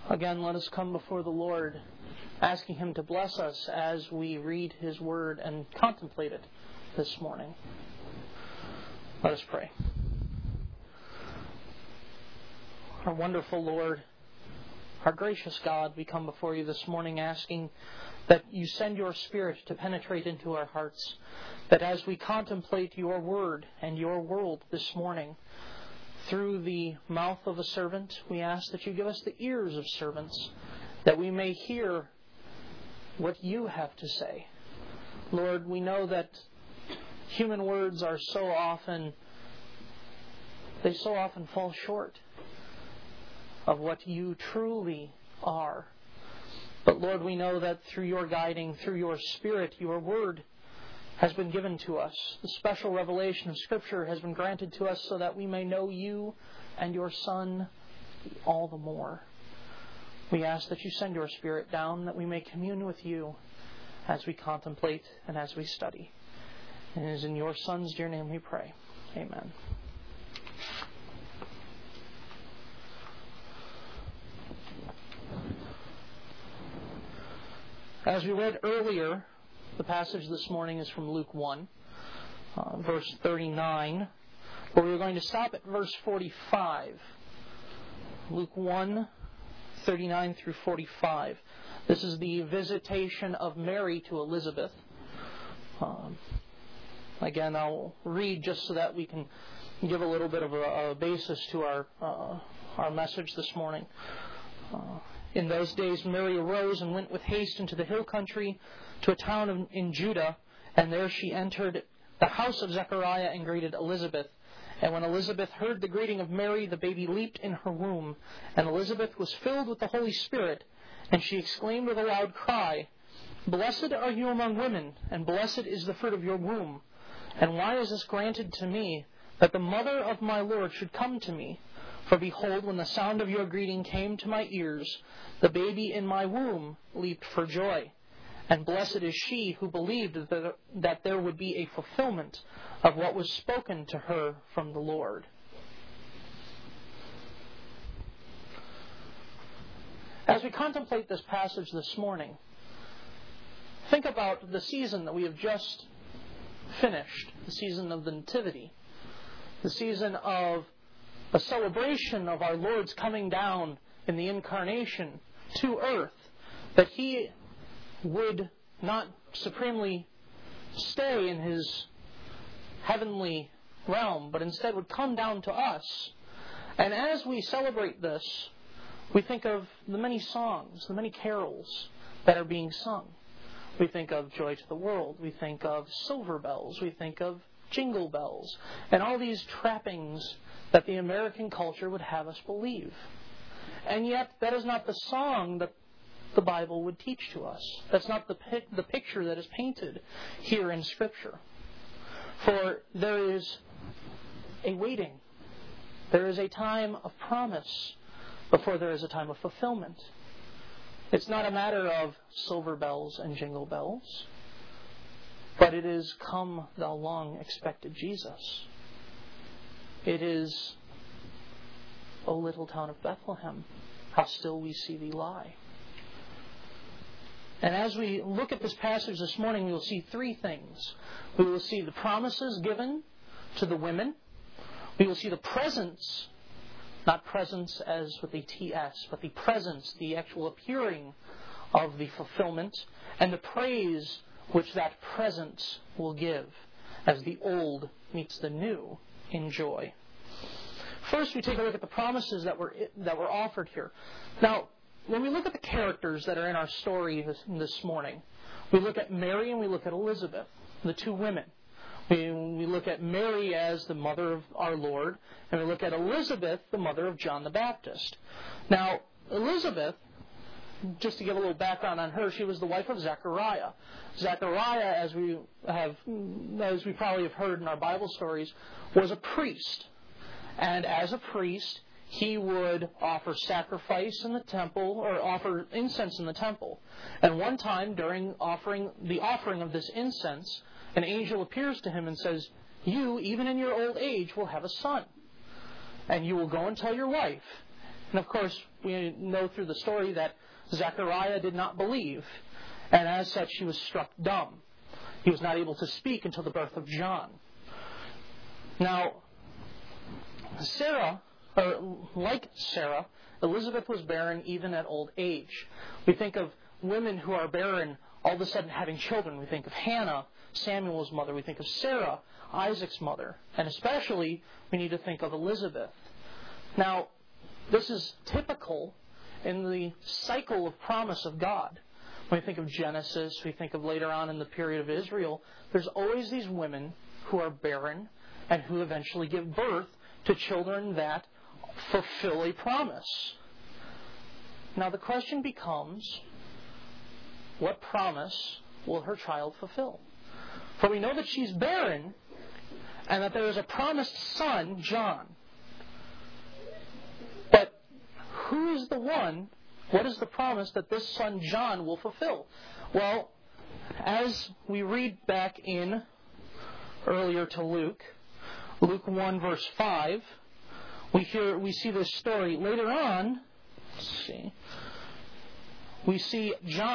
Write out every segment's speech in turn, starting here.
Again, let us come before the Lord, asking Him to bless us as we read His Word and contemplate it this morning. Let us pray. Our wonderful Lord, our gracious God, we come before you this morning asking that you send your Spirit to penetrate into our hearts, that as we contemplate your Word and your world this morning, through the mouth of a servant, we ask that you give us the ears of servants, that we may hear what you have to say. Lord, we know that human words are so often fall short of what you truly are. But Lord, we know that through your guiding, through your Spirit, your Word has been given to us. The special revelation of Scripture has been granted to us so that we may know you and your Son all the more. We ask that you send your Spirit down, that we may commune with you as we contemplate and as we study. And it is in your Son's dear name we pray. Amen. As we read earlier, the passage this morning is from Luke 1, verse 39, but we're going to stop at verse 45. Luke 1, 39 through 45. This is the visitation of Mary to Elizabeth. Again, I'll read just so that we can give a little bit of a basis to our message this morning. In those days, Mary arose and went with haste into the hill country to a town in Judah, and there she entered the house of Zechariah and greeted Elizabeth. And when Elizabeth heard the greeting of Mary, the baby leaped in her womb, and Elizabeth was filled with the Holy Spirit, and she exclaimed with a loud cry, "Blessed are you among women, and blessed is the fruit of your womb. And why is this granted to me, that the mother of my Lord should come to me? For behold, when the sound of your greeting came to my ears, the baby in my womb leaped for joy. And blessed is she who believed that there would be a fulfillment of what was spoken to her from the Lord." As we contemplate this passage this morning, think about the season that we have just finished, the season of the Nativity, the season of a celebration of our Lord's coming down in the incarnation to earth, that He would not supremely stay in His heavenly realm, but instead would come down to us. And as we celebrate this, we think of the many songs, the many carols that are being sung. We think of Joy to the World. We think of Silver Bells. We think of Jingle Bells. And all these trappings that the American culture would have us believe. And yet, that is not the song that the Bible would teach to us. That's not the picture that is painted here in Scripture. For there is a waiting. There is a time of promise before there is a time of fulfillment. It's not a matter of silver bells and jingle bells, but it is, "Come, thou long expected Jesus." It is, "O little town of Bethlehem, how still we see thee lie." And as we look at this passage this morning, we will see three things. We will see the promises given to the women. We will see the presence, not presence as with a TS, but the presence, the actual appearing of the fulfillment, and the praise which that presence will give as the old meets the new in joy. First, we take a look at the promises that were offered here. Now, when we look at the characters that are in our story this morning, we look at Mary and we look at Elizabeth, the two women. We look at Mary as the mother of our Lord, and we look at Elizabeth, the mother of John the Baptist. Now, Elizabeth, just to give a little background on her, she was the wife of Zechariah. Zechariah, as we probably have heard in our Bible stories, was a priest. And as a priest, he would offer sacrifice in the temple, or offer incense in the temple. And one time, during the offering of this incense, an angel appears to him and says, "You, even in your old age, will have a son. And you will go and tell your wife, And of course, we know through the story that Zechariah did not believe, and as such he was struck dumb. He was not able to speak until the birth of John. Now, like Sarah, Elizabeth was barren even at old age. We think of women who are barren all of a sudden having children. We think of Hannah, Samuel's mother. We think of Sarah, Isaac's mother. And especially, we need to think of Elizabeth. Now, this is typical in the cycle of promise of God. When we think of Genesis, we think of later on in the period of Israel, there's always these women who are barren and who eventually give birth to children that fulfill a promise. Now the question becomes, what promise will her child fulfill? For we know that she's barren and that there is a promised son, John. But who is the one, what is the promise that this son John will fulfill? Well, as we read back in earlier to Luke 1 verse 5, we see this story. Later on, we see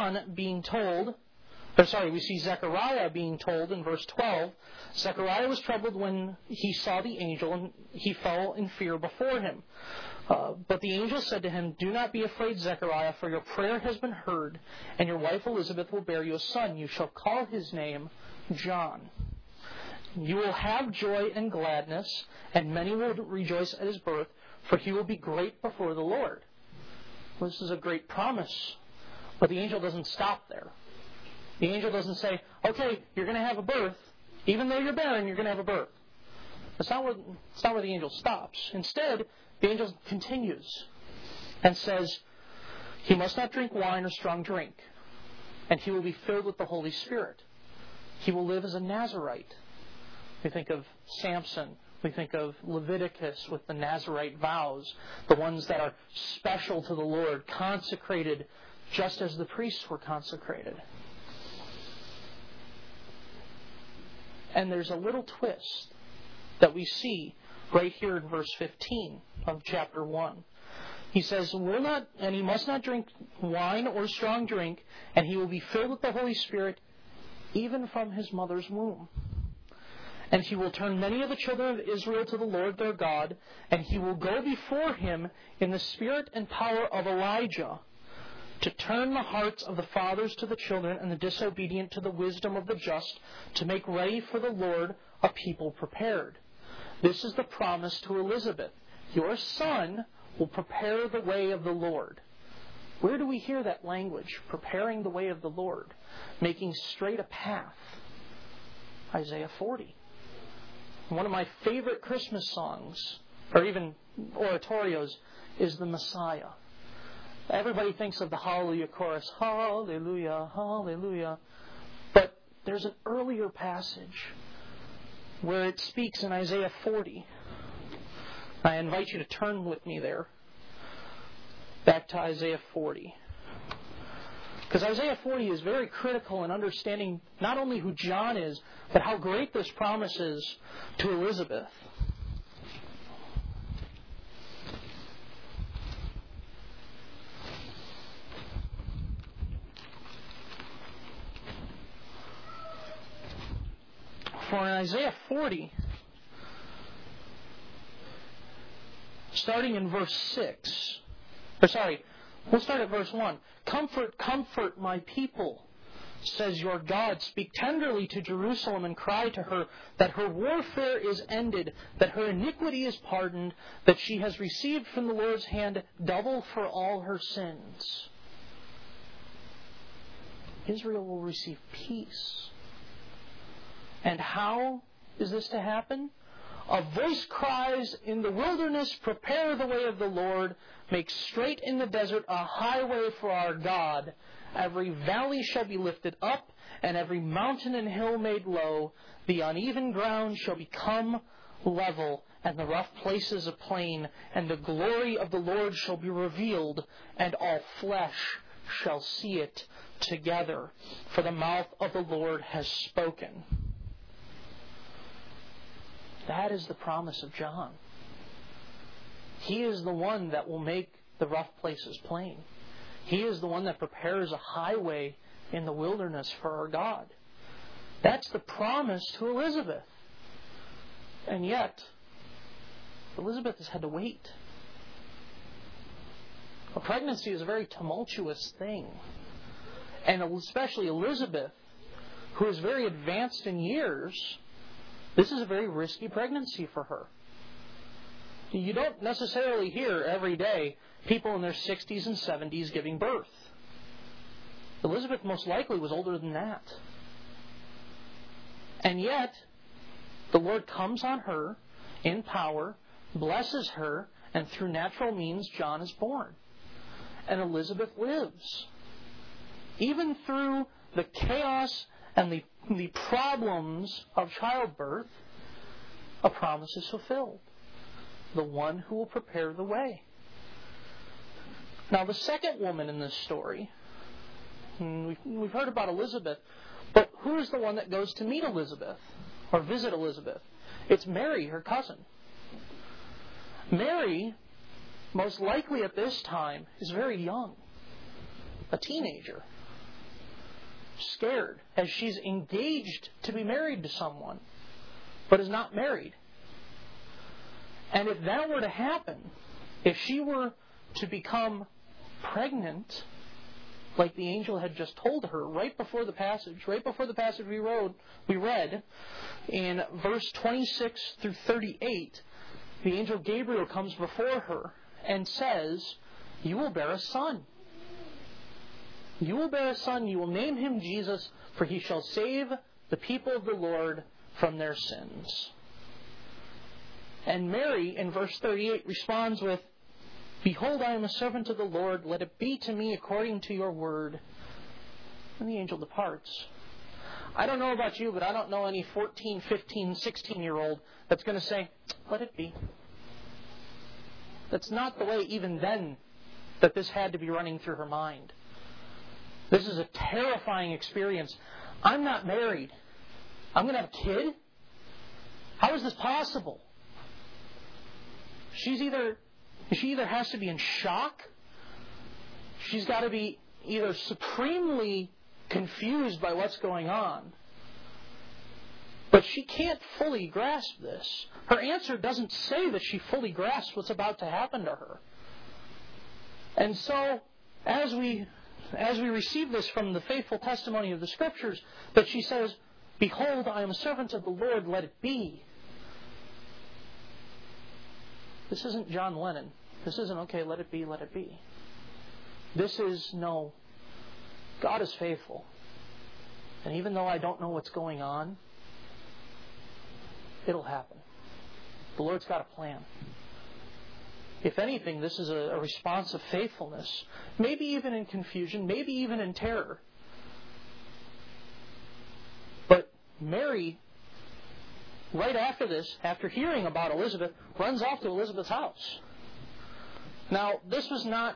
Zechariah being told in verse 12. Zechariah was troubled when he saw the angel, and he fell in fear before him. But the angel said to him, "Do not be afraid, Zechariah, for your prayer has been heard, and your wife Elizabeth will bear you a son. You shall call his name John. You will have joy and gladness, and many will rejoice at his birth, for he will be great before the Lord." Well, this is a great promise. But the angel doesn't stop there. The angel doesn't say, "Okay, you're going to have a birth. Even though you're barren, you're going to have a birth." That's not where the angel stops. Instead, the angel continues and says, "He must not drink wine or strong drink, and he will be filled with the Holy Spirit. He will live as a Nazirite." We think of Samson. We think of Leviticus with the Nazirite vows, the ones that are special to the Lord, consecrated just as the priests were consecrated. And there's a little twist that we see right here in verse 15 of chapter 1. He says, "And he must not drink wine or strong drink, and he will be filled with the Holy Spirit even from his mother's womb. And he will turn many of the children of Israel to the Lord their God, and he will go before him in the spirit and power of Elijah, to turn the hearts of the fathers to the children and the disobedient to the wisdom of the just, to make ready for the Lord a people prepared." This is the promise to Elizabeth. Your son will prepare the way of the Lord. Where do we hear that language? Preparing the way of the Lord. Making straight a path. Isaiah 40. One of my favorite Christmas songs, or even oratorios, is the Messiah. Everybody thinks of the Hallelujah chorus, Hallelujah, Hallelujah. But there's an earlier passage where it speaks in Isaiah 40. I invite you to turn with me there, back to Isaiah 40. Because Isaiah 40 is very critical in understanding not only who John is, but how great this promise is to Elizabeth. For in Isaiah 40, starting in verse 6, we'll start at verse 1. "Comfort, comfort my people, says your God. Speak tenderly to Jerusalem and cry to her that her warfare is ended, that her iniquity is pardoned, that she has received from the Lord's hand double for all her sins." Israel will receive peace. And how is this to happen? "A voice cries in the wilderness, prepare the way of the Lord, make straight in the desert a highway for our God. Every valley shall be lifted up, and every mountain and hill made low. The uneven ground shall become level, and the rough places a plain. And the glory of the Lord shall be revealed, and all flesh shall see it together. For the mouth of the Lord has spoken." That is the promise of John. He is the one that will make the rough places plain. He is the one that prepares a highway in the wilderness for our God. That's the promise to Elizabeth. And yet, Elizabeth has had to wait. A pregnancy is a very tumultuous thing. And especially Elizabeth, who is very advanced in years, this is a very risky pregnancy for her. You don't necessarily hear every day people in their 60s and 70s giving birth. Elizabeth most likely was older than that. And yet, the Lord comes on her in power, blesses her, and through natural means, John is born. And Elizabeth lives. Even through the chaos and the problems of childbirth, a promise is fulfilled. The one who will prepare the way. Now, the second woman in this story, we've heard about Elizabeth, but who is the one that goes to meet Elizabeth or visit Elizabeth? It's Mary, her cousin. Mary, most likely at this time, is very young, a teenager, scared as she's engaged to be married to someone, but is not married. And if that were to happen, if she were to become pregnant, like the angel had just told her right before the passage we read, in verse 26 through 38, the angel Gabriel comes before her and says, "You will bear a son. You will bear a son. You will name him Jesus, for he shall save the people of the Lord from their sins." And Mary, in verse 38, responds with, "Behold, I am a servant of the Lord. Let it be to me according to your word." And the angel departs. I don't know about you, but I don't know any 14, 15, 16-year-old that's going to say, "Let it be." That's not the way, even then, that this had to be running through her mind. This is a terrifying experience. I'm not married. I'm going to have a kid? How is this possible? She either has to be in shock, she's got to be either supremely confused by what's going on, but she can't fully grasp this. Her answer doesn't say that she fully grasps what's about to happen to her. And so, as we receive this from the faithful testimony of the Scriptures, that she says, "Behold, I am a servant of the Lord, let it be." This isn't John Lennon. This isn't, "Okay, let it be, let it be." This is, no, God is faithful. And even though I don't know what's going on, it'll happen. The Lord's got a plan. If anything, this is a response of faithfulness, maybe even in confusion, maybe even in terror. But Mary, right after this, after hearing about Elizabeth, runs off to Elizabeth's house. Now, this was not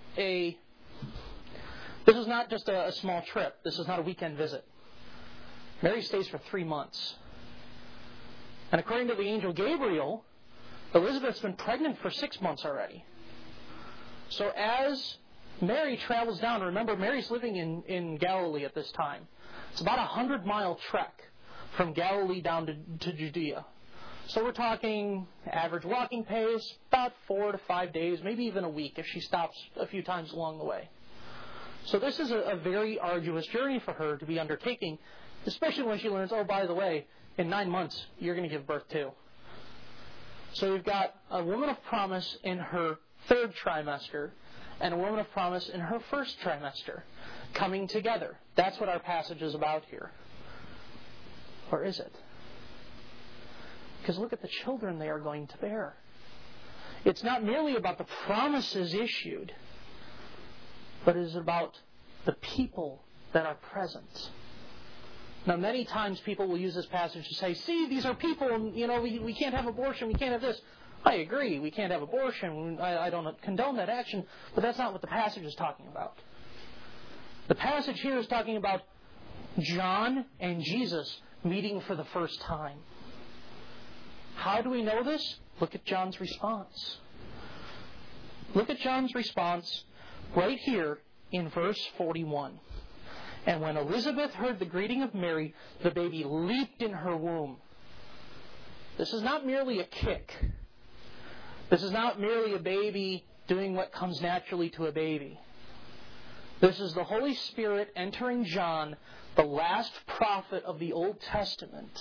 just a small trip. This is not a weekend visit. Mary stays for 3 months. And according to the angel Gabriel, Elizabeth's been pregnant for 6 months already. So as Mary travels down, remember Mary's living in Galilee at this time. It's about a 100-mile trek from Galilee down to Judea. So we're talking average walking pace, about 4 to 5 days, maybe even a week if she stops a few times along the way. So this is a very arduous journey for her to be undertaking, especially when she learns, oh, by the way, in 9 months, you're going to give birth too. So we've got a woman of promise in her 3rd trimester and a woman of promise in her 1st trimester coming together. That's what our passage is about here. Or is it? Because look at the children they are going to bear. It's not merely about the promises issued, but it is about the people that are present. Now, many times people will use this passage to say, see, these are people, and, we can't have abortion, we can't have this. I agree, we can't have abortion, I don't condone that action, but that's not what the passage is talking about. The passage here is talking about John and Jesus meeting for the first time. How do we know this? Look at John's response. Look at John's response right here in verse 41. And when Elizabeth heard the greeting of Mary, the baby leaped in her womb. This is not merely a kick. This is not merely a baby doing what comes naturally to a baby. This is the Holy Spirit entering John, the last prophet of the Old Testament,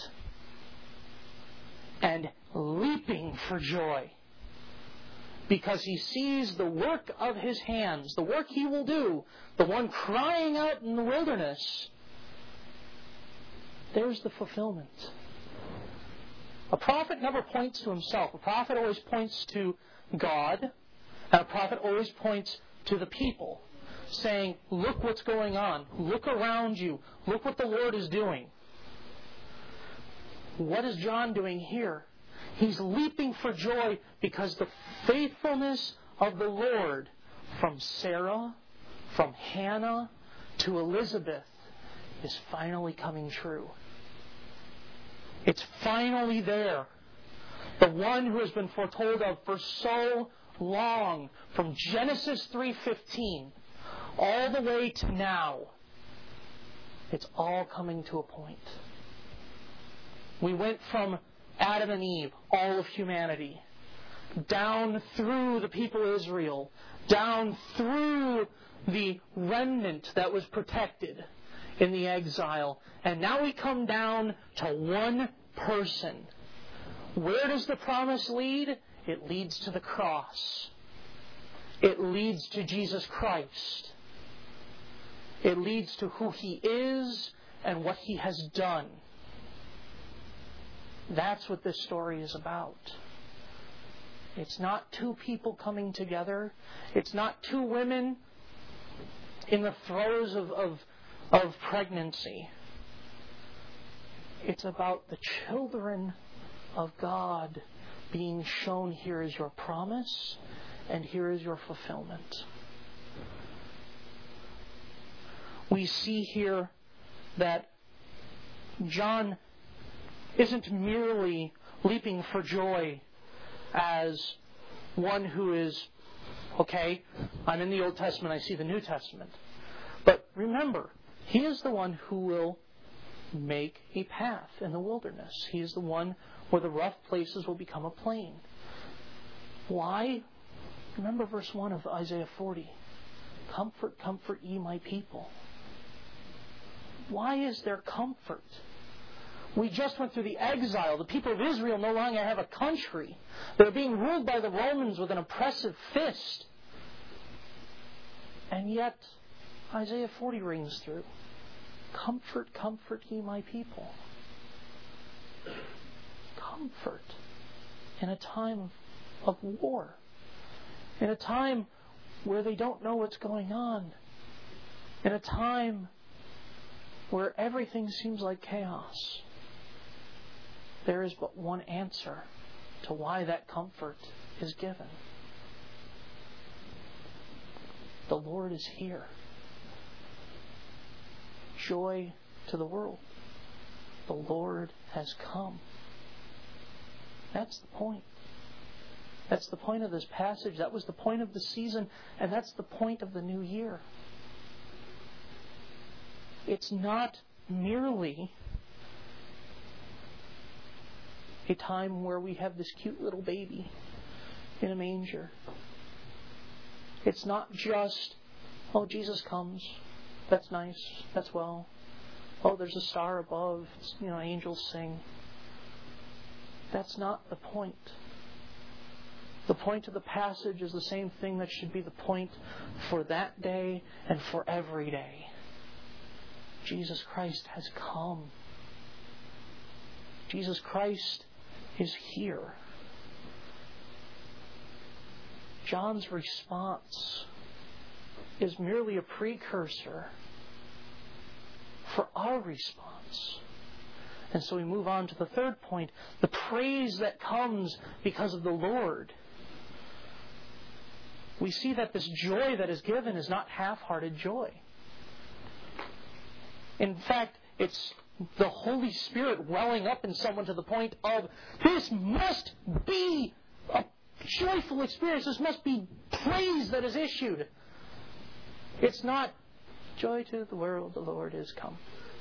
and leaping for joy because he sees the work of his hands, the work he will do, the one crying out in the wilderness. There's the fulfillment. A prophet never points to himself. A prophet always points to God, and a prophet always points to the people, saying, look what's going on. Look around you. Look what the Lord is doing. What is John doing here? He's leaping for joy because the faithfulness of the Lord from Sarah, from Hannah to Elizabeth is finally coming true. It's finally there. The one who has been foretold of for so long, from Genesis 3:15 all the way to now, it's all coming to a point. We went from Adam and Eve, all of humanity, down through the people of Israel, down through the remnant that was protected in the exile, and now we come down to one person. Where does the promise lead? It leads to the cross. It leads to Jesus Christ. It leads to who He is and what He has done. That's what this story is about. It's not two people coming together. It's not two women in the throes of pregnancy. It's about the children of God being shown. Here is your promise, and here is your fulfillment. We see here that John isn't merely leaping for joy as one who is, okay, I'm in the Old Testament, I see the New Testament. But remember, He is the one who will make a path in the wilderness. He is the one where the rough places will become a plain. Why? Remember verse 1 of Isaiah 40. Comfort, comfort ye my people. Why is there comfort? We just went through the exile. The people of Israel no longer have a country. They're being ruled by the Romans with an oppressive fist. And yet, Isaiah 40 rings through. Comfort, comfort ye my people. Comfort in a time of war. In a time where they don't know what's going on. In a time where everything seems like chaos. There is but one answer to why that comfort is given. The Lord is here. Joy to the world. The Lord has come. That's the point. That's the point of this passage. That was the point of the season, and that's the point of the new year. It's not merely a time where we have this cute little baby in a manger. It's not just, oh, Jesus comes. That's nice. That's well. Oh, there's a star above. Angels sing. That's not the point. The point of the passage is the same thing that should be the point for that day and for every day. Jesus Christ has come. Jesus Christ is here. John's response is merely a precursor for our response. And so we move on to the third point, the praise that comes because of the Lord. We see that this joy that is given is not half-hearted joy. In fact, it's the Holy Spirit welling up in someone to the point of, this must be a joyful experience. This must be praise that is issued. It's not joy to the world, the Lord is come.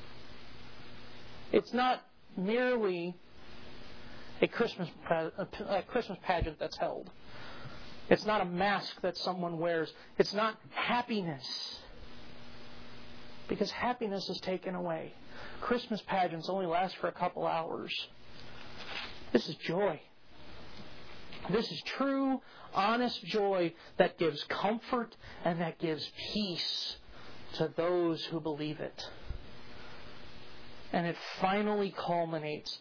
It's not merely a Christmas pageant that's held. It's not a mask that someone wears. It's not happiness. Because happiness is taken away. Christmas pageants only last for a couple hours. This is joy. This is true, honest joy that gives comfort and that gives peace to those who believe it. And it finally culminates.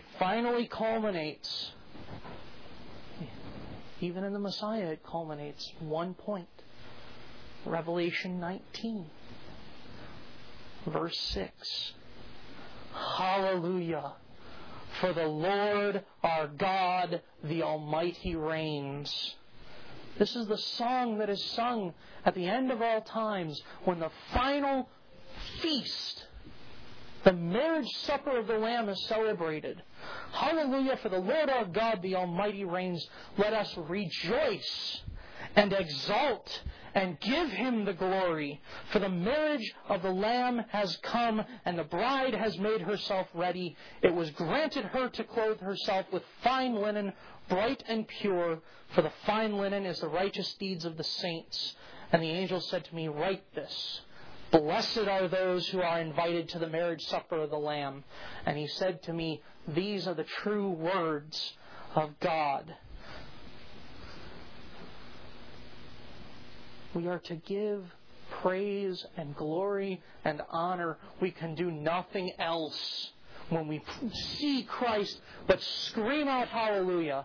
Even in the Messiah, it culminates. One point. Revelation 19. Verse 6. Hallelujah. For the Lord our God, the Almighty, reigns. This is the song that is sung at the end of all times when the final feast, the marriage supper of the Lamb, is celebrated. Hallelujah, for the Lord our God, the Almighty, reigns. Let us rejoice and exult and give Him the glory. For the marriage of the Lamb has come, and the bride has made herself ready. It was granted her to clothe herself with fine linen, bright and pure, for the fine linen is the righteous deeds of the saints. And the angel said to me, write this. Blessed are those who are invited to the marriage supper of the Lamb. And he said to me, these are the true words of God. We are to give praise and glory and honor. We can do nothing else when we see Christ but scream out hallelujah.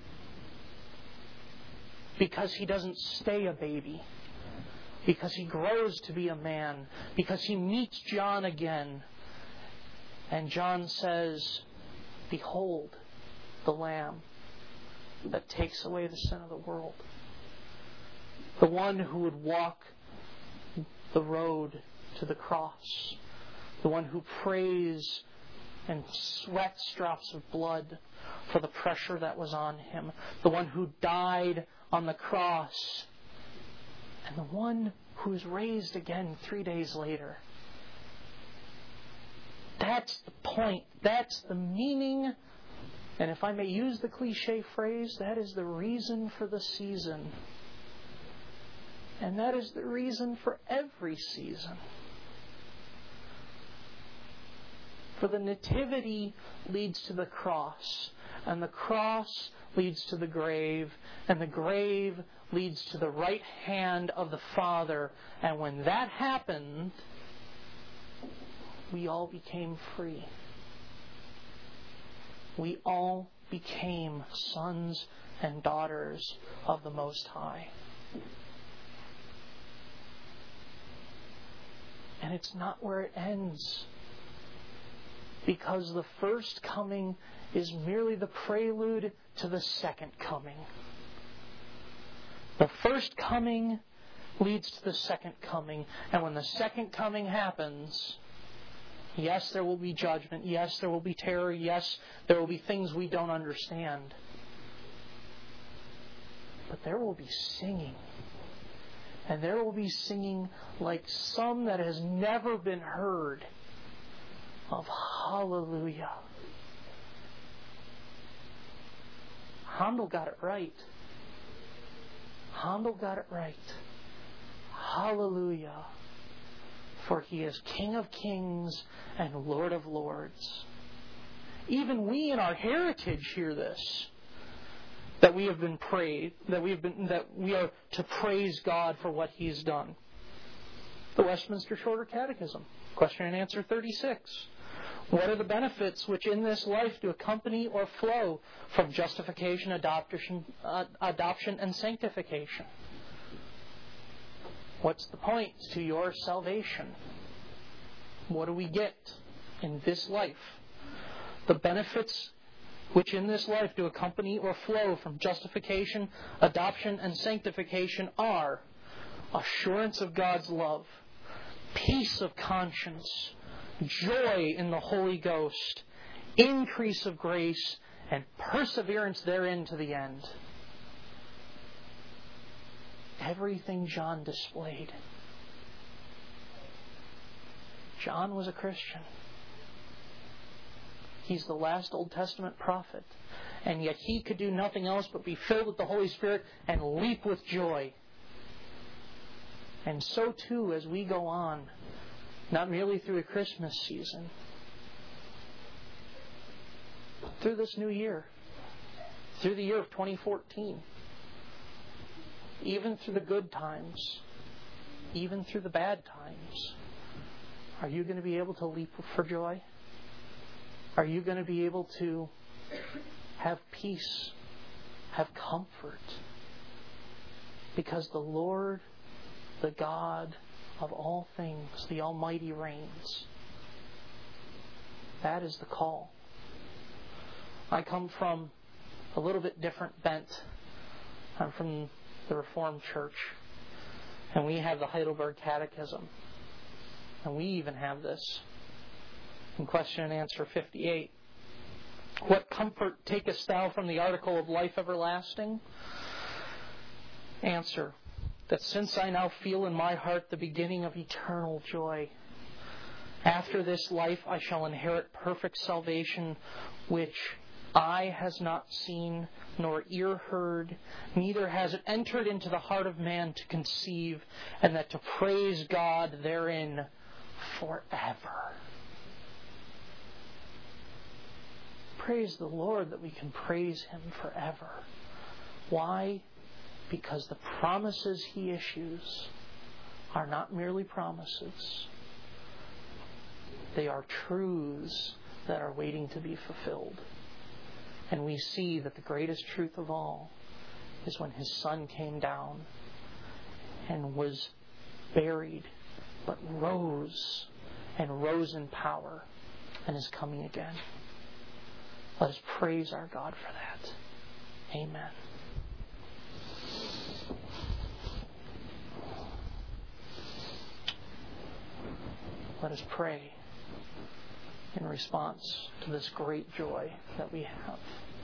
Because He doesn't stay a baby. Because He grows to be a man. Because He meets John again. And John says, behold, the Lamb that takes away the sin of the world. The one who would walk the road to the cross. The one who prays and sweats drops of blood for the pressure that was on Him. The one who died on the cross. And the one who is raised again 3 days later. That's the point. That's the meaning. And if I may use the cliche phrase, that is the reason for the season. And that is the reason for every season. For the nativity leads to the cross. And the cross leads to the grave. And the grave leads to the right hand of the Father. And when that happened, we all became free. We all became sons and daughters of the Most High. And it's not where it ends. Because the first coming is merely the prelude to the second coming. The first coming leads to the second coming. And when the second coming happens, yes, there will be judgment. Yes, there will be terror. Yes, there will be things we don't understand. But there will be singing. And there will be singing like some that has never been heard of hallelujah. Handel got it right. Handel got it right. Hallelujah. For He is King of kings and Lord of lords. Even we in our heritage hear this. That we have been prayed, that we are to praise God for what He's done. The Westminster Shorter Catechism, question and answer 36. What are the benefits which in this life do accompany or flow from justification, adoption, and sanctification? What's the point to your salvation? What do we get in this life? The benefits which in this life do accompany or flow from justification, adoption, and sanctification are assurance of God's love, peace of conscience, joy in the Holy Ghost, increase of grace, and perseverance therein to the end. everything John displayed. John was a Christian. He's the last Old Testament prophet. And yet he could do nothing else but be filled with the Holy Spirit and leap with joy. And so too as we go on, not merely through the Christmas season, through this new year, through the year of 2014, even through the good times, even through the bad times, are you going to be able to leap for joy? Are you going to be able to have peace, have comfort? Because the Lord, the God of all things, the Almighty reigns. That is the call. I come from a little bit different bent. I'm from the Reformed Church. And we have the Heidelberg Catechism. And we even have this in question and answer 58. What comfort takest thou from the article of life everlasting? Answer, that since I now feel in my heart the beginning of eternal joy, after this life I shall inherit perfect salvation, which eye has not seen, nor ear heard, neither has it entered into the heart of man to conceive, and that to praise God therein forever. Praise the Lord that we can praise Him forever. Why? Because the promises He issues are not merely promises. They are truths that are waiting to be fulfilled. And we see that the greatest truth of all is when His Son came down and was buried, but rose, and rose in power, and is coming again. Let us praise our God for that. Amen. Let us pray in response to this great joy that we have.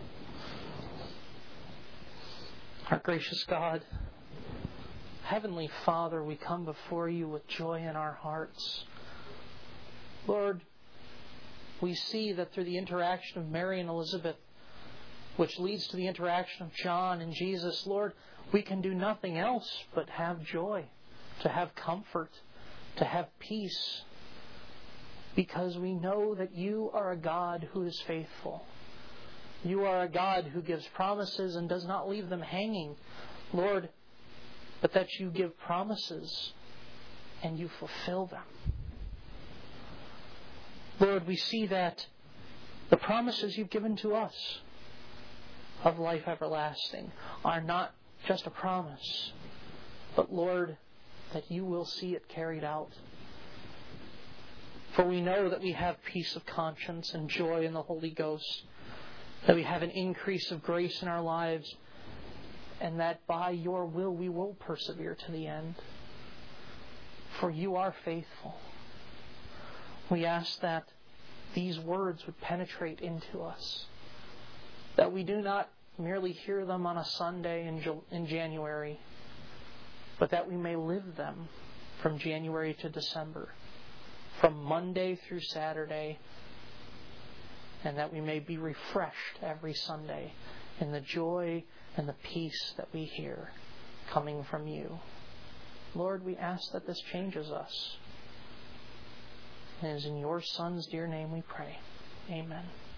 Our gracious God, Heavenly Father, we come before you with joy in our hearts. Lord, we see that through the interaction of Mary and Elizabeth, which leads to the interaction of John and Jesus, Lord, we can do nothing else but have joy, to have comfort, to have peace, because we know that you are a God who is faithful. You are a God who gives promises and does not leave them hanging, Lord, but that you give promises and you fulfill them. Lord, we see that the promises you've given to us of life everlasting are not just a promise, but Lord, that you will see it carried out. For we know that we have peace of conscience and joy in the Holy Ghost, that we have an increase of grace in our lives, and that by your will we will persevere to the end. For you are faithful. We ask that these words would penetrate into us, that we do not merely hear them on a Sunday in January, but that we may live them from January to December, from Monday through Saturday, and that we may be refreshed every Sunday in the joy and the peace that we hear coming from you. Lord, we ask that this changes us. And it is in your Son's dear name we pray. Amen.